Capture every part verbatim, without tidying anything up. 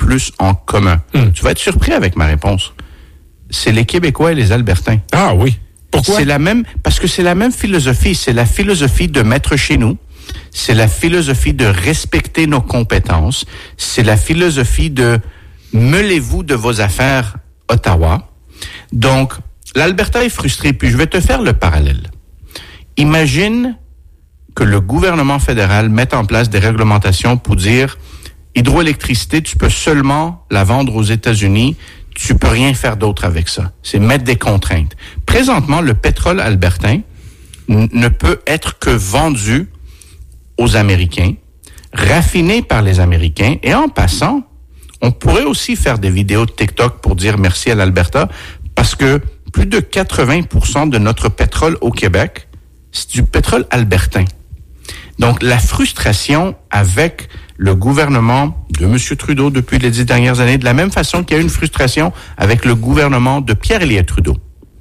plus en commun? Mm. Tu vas être surpris avec ma réponse. C'est les Québécois et les Albertains. Ah oui. Pourquoi? C'est la même, parce que c'est la même philosophie. C'est la philosophie de mettre chez nous. C'est la philosophie de respecter nos compétences. C'est la philosophie de mêlez-vous de vos affaires, Ottawa. Donc, l'Alberta est frustré. Puis je vais te faire le parallèle. Imagine que le gouvernement fédéral mette en place des réglementations pour dire hydroélectricité, tu peux seulement la vendre aux États-Unis. Tu peux rien faire d'autre avec ça. C'est mettre des contraintes. Présentement, le pétrole albertain n- ne peut être que vendu aux Américains, raffiné par les Américains. Et en passant, on pourrait aussi faire des vidéos de TikTok pour dire merci à l'Alberta, parce que plus de quatre-vingts pour cent de notre pétrole au Québec, c'est du pétrole albertain. Donc, la frustration avec le gouvernement de M. Trudeau depuis les dix dernières années, de la même façon qu'il y a une frustration avec le gouvernement de Pierre-Éliott Trudeau.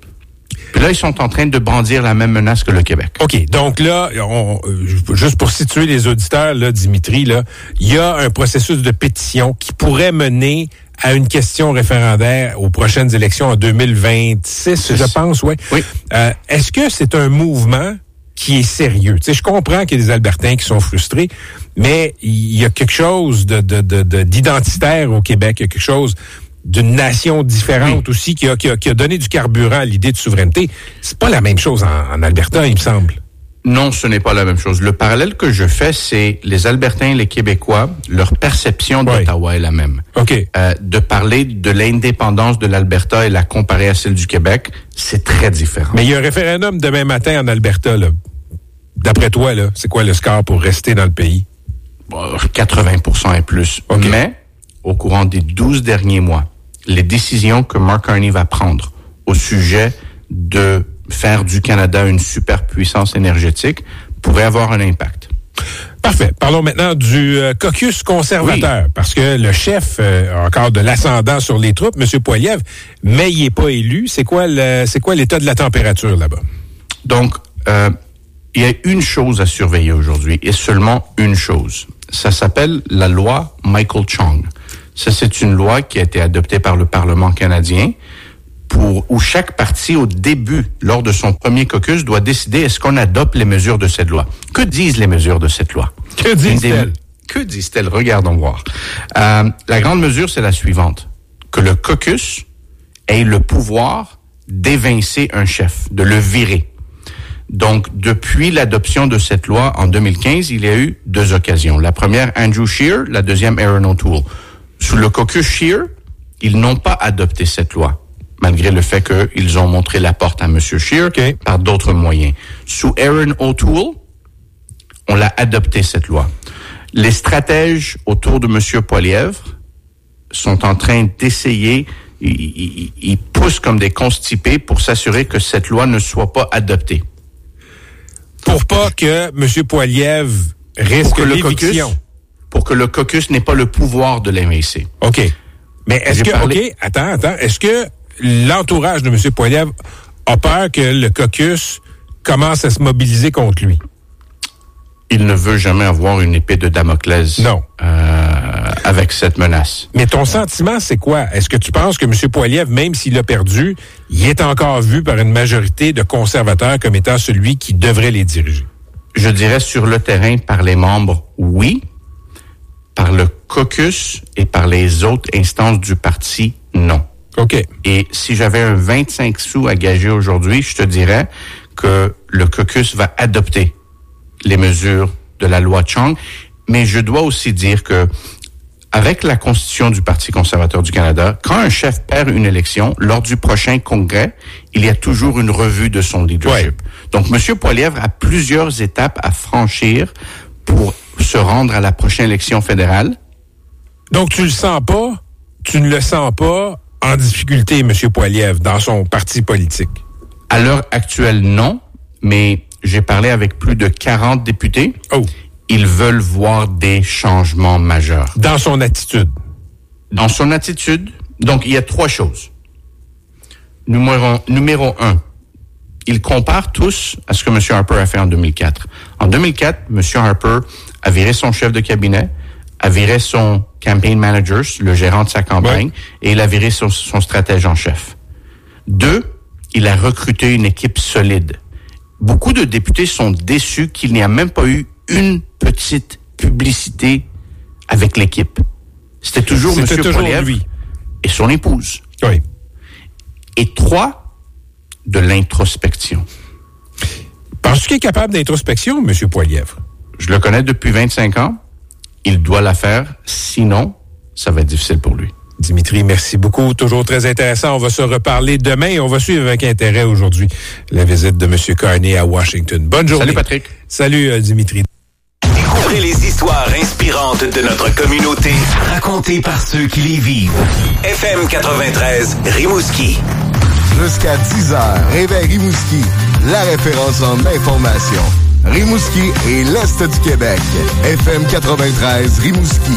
Puis là, ils sont en train de brandir la même menace que le Québec. OK. Donc là, on, juste pour situer les auditeurs, là, Dimitri, là, il y a un processus de pétition qui pourrait mener à une question référendaire aux prochaines élections en deux mille vingt-six, je pense, ouais. Oui. Euh, est-ce que c'est un mouvement qui est sérieux? Tu sais, je comprends qu'il y a des Albertains qui sont frustrés, mais il y a quelque chose de, de, de, de d'identitaire au Québec, il y a quelque chose d'une nation différente oui. aussi qui a, qui, a, qui a donné du carburant à l'idée de souveraineté. C'est pas la même chose en, en Alberta, il me semble. Non, ce n'est pas la même chose. Le parallèle que je fais, c'est les Albertains et les Québécois, leur perception d'Ottawa oui. est la même. OK. Euh, de parler de l'indépendance de l'Alberta et la comparer à celle du Québec, c'est très différent. Mais il y a un référendum demain matin en Alberta, là. D'après toi, là, c'est quoi le score pour rester dans le pays? quatre-vingts pour cent et plus. Okay. Mais, au courant des douze derniers mois, les décisions que Mark Carney va prendre au sujet de faire du Canada une superpuissance énergétique pourrait avoir un impact. Parfait. Parlons maintenant du euh, caucus conservateur, oui. parce que le chef euh, a encore de l'ascendant sur les troupes, M. Poilievre, mais il n'est pas élu. C'est quoi le, c'est quoi l'état de la température là-bas? Donc, euh, il y a une chose à surveiller aujourd'hui, et seulement une chose. Ça s'appelle la loi Michael Chong. Ça, c'est une loi qui a été adoptée par le Parlement canadien pour où chaque parti, au début, lors de son premier caucus, doit décider est-ce qu'on adopte les mesures de cette loi. Que disent les mesures de cette loi? Que disent-elles? Que disent-elles? Regardons voir. Euh, la grande mesure, c'est la suivante. Que le caucus ait le pouvoir d'évincer un chef, de le virer. Donc, depuis l'adoption de cette loi en deux mille quinze, il y a eu deux occasions. La première, Andrew Scheer, la deuxième, Erin O'Toole. Sous le caucus Scheer, ils n'ont pas adopté cette loi, malgré le fait qu'ils ont montré la porte à M. Scheer okay. par d'autres moyens. Sous Erin O'Toole, on l'a adopté cette loi. Les stratèges autour de M. Poilievre sont en train d'essayer, ils, ils, ils poussent comme des constipés pour s'assurer que cette loi ne soit pas adoptée. Pour pas que M. Poilievre risque l'éviction. Pour que le caucus n'ait pas le pouvoir de l'évincer. OK. Mais est-ce J'ai que, parlé... OK, attends, attends, est-ce que l'entourage de M. Poilievre a peur que le caucus commence à se mobiliser contre lui? Il ne veut jamais avoir une épée de Damoclès. Non. Euh, avec cette menace. Mais ton sentiment, c'est quoi? Est-ce que tu penses que M. Poilievre, même s'il a perdu, il est encore vu par une majorité de conservateurs comme étant celui qui devrait les diriger? Je dirais sur le terrain, par les membres, oui. Par le caucus et par les autres instances du parti, non. OK. Et si j'avais un vingt-cinq sous à gager aujourd'hui, je te dirais que le caucus va adopter les mesures de la loi Chong. Mais je dois aussi dire que avec la constitution du Parti conservateur du Canada, quand un chef perd une élection, lors du prochain congrès, il y a toujours une revue de son leadership. Ouais. Donc, M. Poilievre a plusieurs étapes à franchir pour se rendre à la prochaine élection fédérale. Donc, tu le sens pas, tu ne le sens pas en difficulté, M. Poilievre, dans son parti politique? À l'heure actuelle, non, mais j'ai parlé avec plus de quarante députés. Oh. Ils veulent voir des changements majeurs. Dans son attitude? Dans son attitude. Donc, il y a trois choses. Numéro, numéro un, ils comparent tous à ce que M. Harper a fait en deux mille quatre. En deux mille quatre, M. Harper a viré son chef de cabinet, a viré son campaign manager, le gérant de sa campagne, ouais. et il a viré son, son stratège en chef. Deux, il a recruté une équipe solide. Beaucoup de députés sont déçus qu'il n'y a même pas eu une petite publicité avec l'équipe. C'était toujours M. Poilievre et son épouse. Oui. Et trois, de l'introspection. Penses-tu qu'il est capable d'introspection, M. Poilievre? Je le connais depuis vingt-cinq ans. Il doit la faire. Sinon, ça va être difficile pour lui. Dimitri, merci beaucoup. Toujours très intéressant. On va se reparler demain et on va suivre avec intérêt aujourd'hui la visite de M. Carney à Washington. Bonne journée. Salut, Patrick. Salut, euh, Dimitri. Découvrez les histoires inspirantes de notre communauté, racontées par ceux qui les vivent. F M quatre-vingt-treize, Rimouski. Jusqu'à dix heures, Réveil Rimouski, la référence en information. Rimouski et l'Est du Québec. F M quatre-vingt-treize, Rimouski.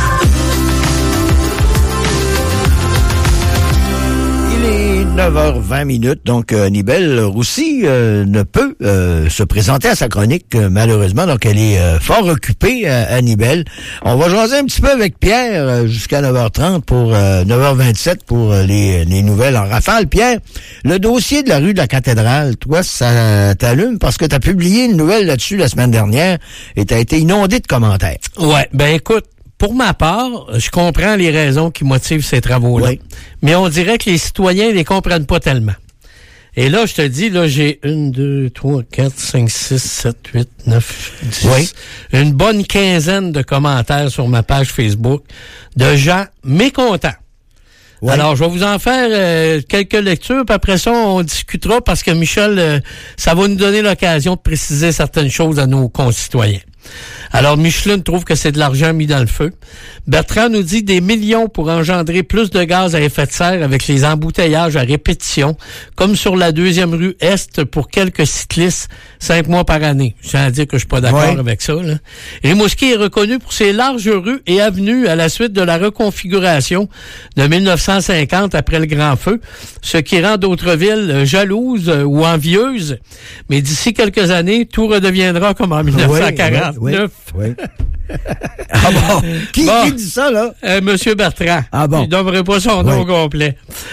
Il est neuf heures vingt minutes, donc euh, Nibel Roussy euh, ne peut euh, se présenter à sa chronique, euh, malheureusement, donc elle est euh, fort occupée, euh, Annibelle. On va jaser un petit peu avec Pierre euh, jusqu'à neuf heures trente pour euh, neuf heures vingt-sept pour euh, les, les nouvelles en rafale. Pierre, le dossier de la rue de la Cathédrale, toi, ça t'allume parce que tu as publié une nouvelle là-dessus la semaine dernière et tu as été inondé de commentaires. Ouais, ben écoute, pour ma part, je comprends les raisons qui motivent ces travaux-là. Oui. Mais on dirait que les citoyens les comprennent pas tellement. Et là, je te dis, là, j'ai une, deux, trois, quatre, cinq, six, sept, huit, neuf, dix. Oui. Une bonne quinzaine de commentaires sur ma page Facebook de gens mécontents. Oui. Alors, je vais vous en faire euh, quelques lectures, puis après ça, on discutera parce que, Michel, euh, ça va nous donner l'occasion de préciser certaines choses à nos concitoyens. Alors, Micheline trouve que c'est de l'argent mis dans le feu. Bertrand nous dit des millions pour engendrer plus de gaz à effet de serre avec les embouteillages à répétition, comme sur la deuxième rue Est pour quelques cyclistes, cinq mois par année. Je tiens à dire que je suis pas d'accord ouais. avec ça, là. Rimouski est reconnu pour ses larges rues et avenues à la suite de la reconfiguration de mille neuf cent cinquante après le Grand Feu, ce qui rend d'autres villes jalouses ou envieuses. Mais d'ici quelques années, tout redeviendra comme en mille neuf cent quarante. Oui, oui, oui. Ah bon? Qui, bon, qui dit ça, là? Euh, Monsieur Bertrand. Ah bon? Il n'aimerait pas son nom oui. complet.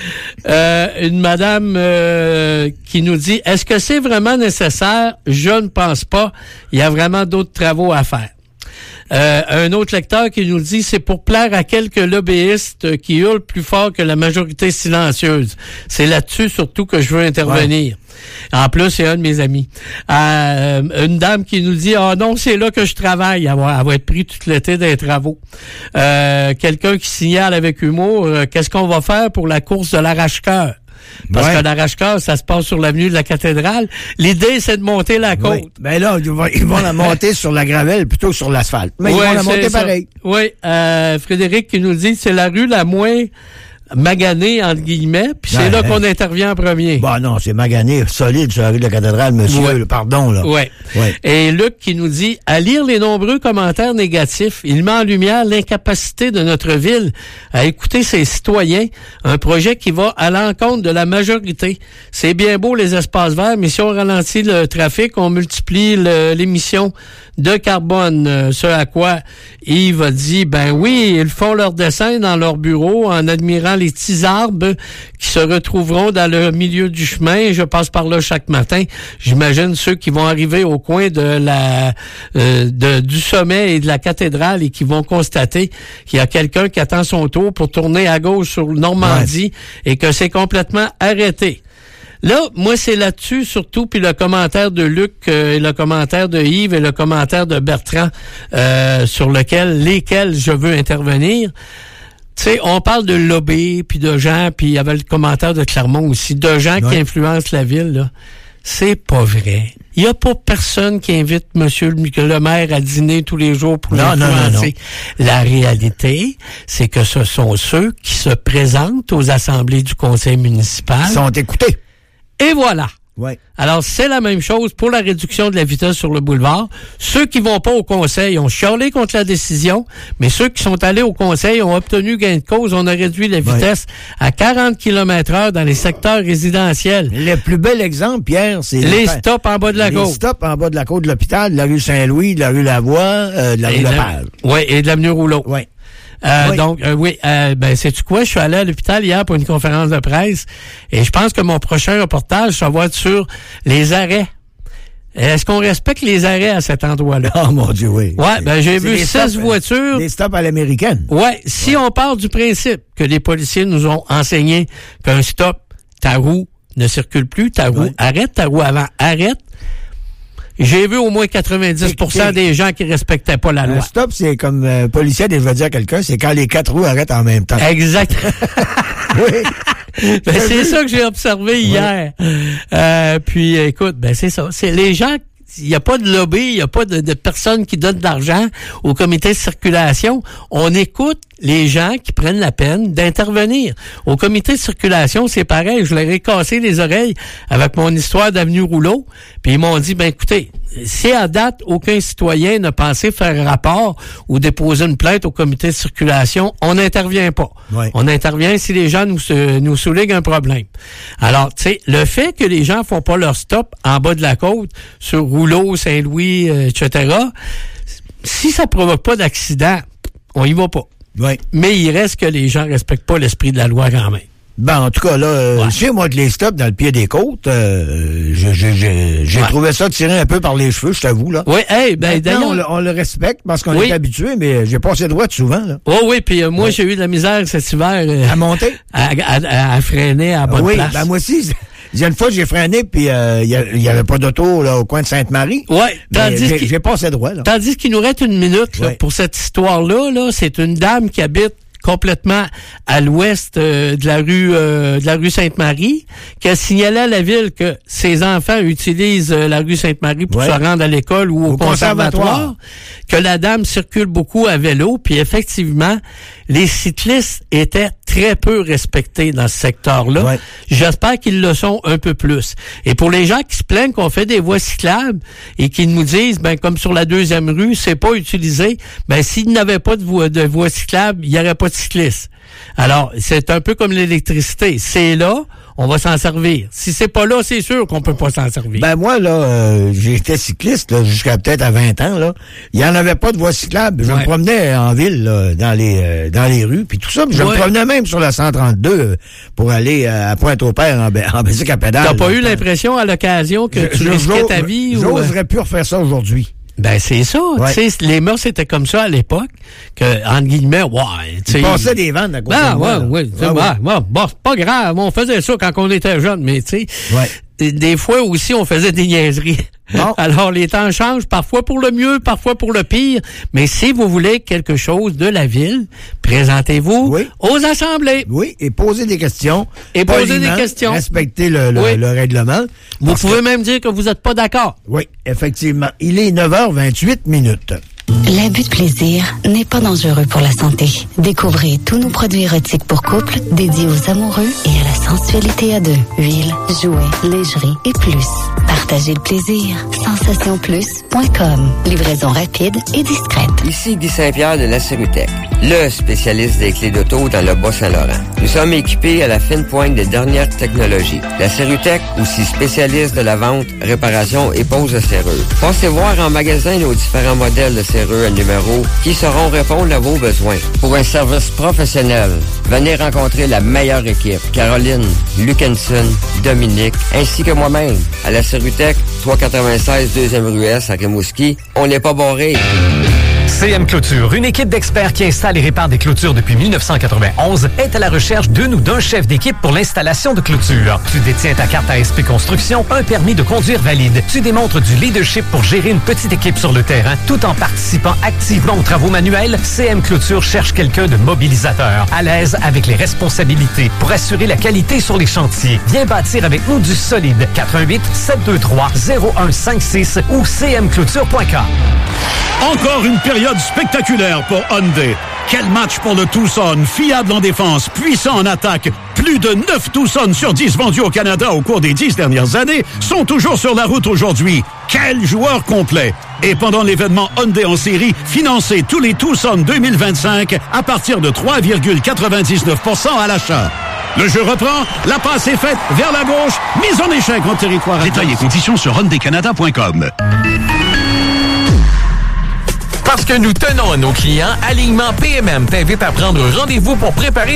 Euh, une madame euh, qui nous dit, est-ce que c'est vraiment nécessaire? Je ne pense pas. Il y a vraiment d'autres travaux à faire. Euh, un autre lecteur qui nous dit, c'est pour plaire à quelques lobbyistes qui hurlent plus fort que la majorité silencieuse. C'est là-dessus surtout que je veux intervenir. Ouais. En plus, c'est un de mes amis. Euh, une dame qui nous dit, ah oh non, c'est là que je travaille. Elle va, elle va être prise tout l'été des travaux. Euh, quelqu'un qui signale avec humour, euh, qu'est-ce qu'on va faire pour la course de l'arrache-cœur? Parce ouais. que l'arrache-cœur, ça se passe sur l'avenue de la Cathédrale. L'idée, c'est de monter la côte. Oui. Ben là, ils vont, ils vont la monter sur la gravelle plutôt que sur l'asphalte. Mais ouais, ils vont la monter pareil. Oui. Euh, Frédéric qui nous dit, c'est la rue la moins magané, entre guillemets, puis c'est ouais, là qu'on intervient en premier. Bah non, c'est magané, solide sur la rue de la Cathédrale, monsieur, ouais. le pardon, là. Ouais. ouais. Et Luc qui nous dit, à lire les nombreux commentaires négatifs, il met en lumière l'incapacité de notre ville à écouter ses citoyens, un projet qui va à l'encontre de la majorité. C'est bien beau les espaces verts, mais si on ralentit le trafic, on multiplie le, l'émission de carbone, ce à quoi Yves a dit, ben oui, ils font leur dessin dans leur bureau en admirant les petits arbres qui se retrouveront dans le milieu du chemin. Je passe par là chaque matin. J'imagine ceux qui vont arriver au coin de la euh, de, du sommet et de la cathédrale et qui vont constater qu'il y a quelqu'un qui attend son tour pour tourner à gauche sur Normandie ouais. et que c'est complètement arrêté. Là, moi, c'est là-dessus surtout, puis le commentaire de Luc, euh, et le commentaire de Yves et le commentaire de Bertrand, euh, sur lequel, lesquels je veux intervenir. Tu sais, on parle de lobby, puis de gens, puis il y avait le commentaire de Clermont aussi, de gens ouais. qui influencent la ville, là. C'est pas vrai. Il y a pas personne qui invite monsieur le maire à dîner tous les jours pour non, non, non, non. La réalité, c'est que ce sont ceux qui se présentent aux assemblées du conseil municipal. Ils sont écoutés. Et voilà. Ouais. Alors, c'est la même chose pour la réduction de la vitesse sur le boulevard. Ceux qui vont pas au conseil ont chialé contre la décision, mais ceux qui sont allés au conseil ont obtenu gain de cause. On a réduit la vitesse ouais. à quarante kilomètres heure dans les secteurs résidentiels. Le plus bel exemple, Pierre, c'est... Les stops en bas de la côte. Les stops en bas de la côte de l'hôpital, de la rue Saint-Louis, de la rue Lavoie, euh, de la rue Lepage. Oui, et de l'avenue Rouleau. Oui. Euh, Oui. Donc, euh, oui, euh, ben, sais-tu quoi? Je suis allé à l'hôpital hier pour une conférence de presse et je pense que mon prochain reportage, ça va être sur les arrêts. Est-ce qu'on respecte les arrêts à cet endroit-là? Oh mon Dieu, oui. Ouais, ben j'ai C'est vu des seize stops, voitures. Des stops à l'américaine. Ouais, si on part du principe que les policiers nous ont enseigné qu'un stop, ta roue ne circule plus, ta roue Ouais. arrête, ta roue avant arrête. J'ai vu au moins quatre-vingt-dix pour cent C'est- des gens qui respectaient pas la Un loi. stop, c'est comme euh, policier, je vais dire à quelqu'un, c'est quand les quatre roues arrêtent en même temps. Exact. Oui. Ben, c'est ça que j'ai observé hier. Euh, puis, écoute, ben c'est ça. C'est les gens. Il n'y a pas de lobby, il n'y a pas de, de personnes qui donnent de l'argent au comité de circulation. On écoute les gens qui prennent la peine d'intervenir. Au comité de circulation, c'est pareil. Je leur ai cassé les oreilles avec mon histoire d'avenue Rouleau. Puis ils m'ont dit, ben écoutez, si à date, aucun citoyen n'a pensé faire rapport ou déposer une plainte au comité de circulation, on n'intervient pas. Ouais. On intervient si les gens nous, se- nous soulignent un problème. Alors, tu sais, le fait que les gens font pas leur stop en bas de la côte, sur Rouleau, Saint-Louis, euh, et cetera, si ça provoque pas d'accident, on y va pas. Oui. Mais il reste que les gens respectent pas l'esprit de la loi quand même. Ben, en tout cas, là, euh, Ouais. je sais, moi, que les stops dans le pied des côtes, euh, je- je- je- j'ai Ouais. trouvé ça tiré un peu par les cheveux, je t'avoue, là. Oui, hey, ben Maintenant, on, le, d'ailleurs... on le respecte parce qu'on Oui. est habitué, mais j'ai passé droite souvent, là. Oh oui, puis euh, moi, j'ai eu de la misère cet hiver euh, À monter. à, à- à freiner à la bonne oui, place. ben moi aussi, il y a une fois, j'ai freiné, puis euh, il y, y avait pas d'auto, là, au coin de Sainte-Marie. Ouais, Mais tandis j'ai, qu'il- j'ai passé droit, là. Tandis qu'il nous reste une minute là, Ouais. pour cette histoire-là, là, c'est une dame qui habite complètement à l'ouest euh, de la rue euh, de la rue Sainte-Marie, qui a signalé à la ville que ses enfants utilisent euh, la rue Sainte-Marie pour Ouais. se rendre à l'école ou au, Au conservatoire, conservatoire. que la dame circule beaucoup à vélo, puis effectivement, les cyclistes étaient très peu respectés dans ce secteur-là. Ouais. J'espère qu'ils le sont un peu plus. Et pour les gens qui se plaignent qu'on fait des voies cyclables et qui nous disent, ben comme sur la deuxième rue, c'est pas utilisé, ben s'il n'avait pas de voie, de voie cyclable, il n'y aurait pas de cyclistes. Alors, c'est un peu comme l'électricité. C'est là, on va s'en servir. Si c'est pas là, c'est sûr qu'on peut pas s'en servir. Ben moi, là, euh, j'étais cycliste là, jusqu'à peut-être à vingt ans, là. Il y en avait pas de voie cyclable. Je Ouais. me promenais en ville, là, dans les euh, dans les rues, puis tout ça. Puis je Ouais. me promenais même sur la cent trente-deux euh, pour aller euh, à Pointe-au-Père en, ba- en bicycle à pédale. T'as pas là. eu l'impression à l'occasion que Je- tu je- risquais j'ose- ta vie? ou, euh, J'oserais plus refaire ça aujourd'hui. Ben c'est ça. Ouais. Tu sais, les mœurs c'était comme ça à l'époque, que entre guillemets, ouais, tu sais. Il passait des ventes à côté Ben, de moi, ouais, là. ouais, Ah, ouais, ouais. ouais, bon, c'est pas grave, on faisait ça quand on était jeune, mais tu sais, Ouais. des- des fois aussi on faisait des niaiseries. Bon. Alors les temps changent, parfois pour le mieux, parfois pour le pire, mais si vous voulez quelque chose de la ville, présentez-vous Oui. aux assemblées. Oui, et poser des questions. Et poser poliment, des questions. Respecter le, le, Oui. le règlement. Vous Parce pouvez même dire que vous n'êtes pas d'accord. que- oui, effectivement. Il est neuf heures vingt-huit minutes. L'abus de plaisir n'est pas dangereux pour la santé. Découvrez tous nos produits érotiques pour couple dédiés aux amoureux et à la sensualité à deux. Huile, jouets, lingerie et plus. Partagez le plaisir. sensation plus point com. Livraison rapide et discrète. Ici Guy Saint-Pierre de la Serutech, le spécialiste des clés d'auto dans le Bas-Saint-Laurent. Nous sommes équipés à la fine pointe des dernières technologies. La Serutech, aussi spécialiste de la vente, réparation et pose de serrure. Passez voir en magasin nos différents modèles de serrure à numéro qui sauront répondre à vos besoins. Pour un service professionnel, venez rencontrer la meilleure équipe. Caroline, Lukenson, Dominique, ainsi que moi-même. À la Serutech, trois cent quatre-vingt-seize deuxième rue S à Rimouski. On n'est pas barré. C M Clôture, une équipe d'experts qui installe et répare des clôtures depuis mille neuf cent quatre-vingt-onze, est à la recherche d'une ou d'un chef d'équipe pour l'installation de clôtures. Tu détiens ta carte A S P Construction, un permis de conduire valide. Tu démontres du leadership pour gérer une petite équipe sur le terrain, tout en participant activement aux travaux manuels. C M Clôture cherche quelqu'un de mobilisateur, à l'aise avec les responsabilités pour assurer la qualité sur les chantiers. Viens bâtir avec nous du solide. quatre un huit, sept deux trois, zéro un cinq six ou c m clôture point com. Encore une période spectaculaire pour Hyundai. Quel match pour le Tucson, fiable en défense, puissant en attaque. Plus de neuf Tucson sur dix vendus au Canada au cours des dix dernières années sont toujours sur la route aujourd'hui. Quel joueur complet! Et pendant l'événement Hyundai en série, financez tous les Tucson deux mille vingt-cinq à partir de trois virgule quatre-vingt-dix-neuf pour cent à l'achat. Le jeu reprend, la passe est faite vers la gauche, mise en échec en territoire. Détails et conditions sur hyundai canada point com. Parce que nous tenons à nos clients, Alignement P M M t'invite à prendre rendez-vous pour préparer